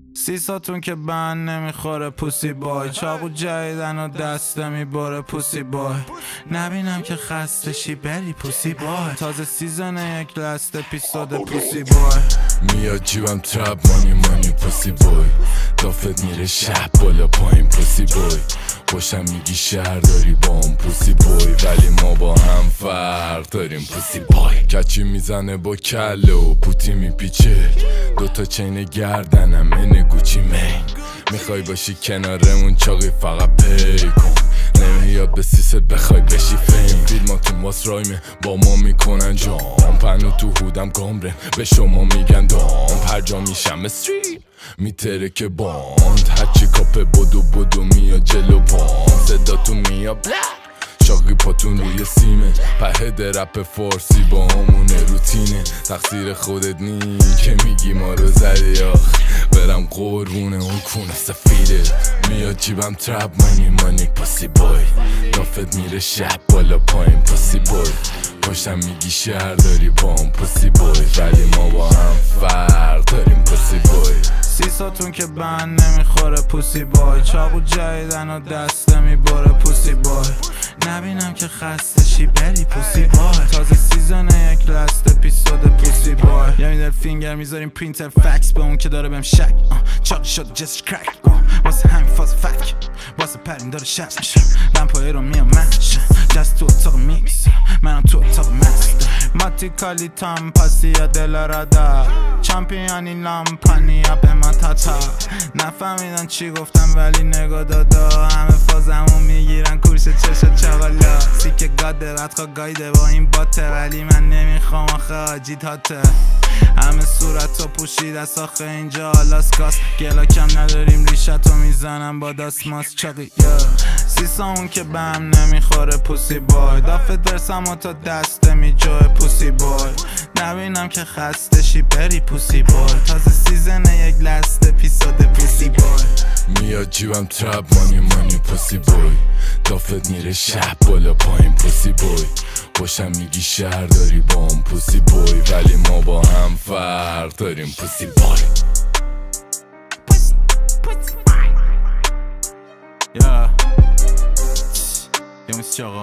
سیساتون که بند نمیخوره پوسی بای، چاقو جدیدن و دسته میباره پوسی بای، نبینم که خستشی بری پوسی بای، تازه سیزن یک لست اپیزود پوسی بای. میاد جیبم تراب مانی پوسی بای، دافت میره شب بالا پایین پوسی بای، خوشم میگی شهر داری با اون پوسی بای، ولی ما با هم فرق داریم پوسی بای. کچی میزنه با کله و پوتی میپیچه، دوتا چین گردنم اینه گوچی مین، میخوای باشی کنارمون چاقی فقط پی کن، نمیاد به سیست بخوای بشی فیم، فیلماتون واس رایمه با ما میکنن جام، پنو تو هودم گامرن به شما میگن دام، هر جا میشم استریت میتره که باند، هرچی کاپه بدو میاد جلو پام، صداتون میاد بلا شاقی پاتون روی سیمه، پهد رپ فارسی با همونه روتینه، تقصیر خودت نی که میگی ما رو زدی آخ، برم قربونه اون کونه سفیده، میاد جیبم تراب مانی پوسی بای، دافت میره شب بالا پایین پوسی بای، پاشم میگی شهر داری با اون پوسی بای، ولی ما با هم فرق داریم پوسی بای. سیساتون که بند نمیخوره پوسی بای، چاقو جدیدن و دسته میباره پوسی بای، نبینم که خستشی بری پوسی بای، تازه سیزن یک لست اپیزود پوسی بای. یه میدل فینگر میذاریم پرینتر فکس به اون که داره بهم شک، چاق شد جست کرک، واسه همین فاز فک، واسه پرین داره شک میشه، دمپایی رو میام منش جست تو اتاق میکس، منم تو اتاق مست، ماتی کالی تام پاسی یا دل رادا، چمپیانی لامپانی یا به من تاتا، نفهمیدن چی گفتم ولی نگاه دادا، همه فازمون میگیرن کورس چشا چغالا، سیکه گاده بدخوا گایده با این باته، ولی من نمیخوام آخه آجی تاته، همه صورت رو پوشید از آخه اینجا آلاسکاس، گلا کم نداریم ریشتو میزنم با داسماس چاقی سیسامون که بهم نمیخوره پوسی بای، دافت برسم و تا دسته میجوه پوسی بای، نبینم که خستشی بری پوسی بای، تازه سیزن یک لست اپیزود پوسی بای. میاد جیبم تراب مانی پوسی بای، دافت میره شب بالا پایین پوسی بای، خوشم میگی شهر داری با اون پوسی بای، ولی ما با هم فرق داریم پوسی بای. Yeah.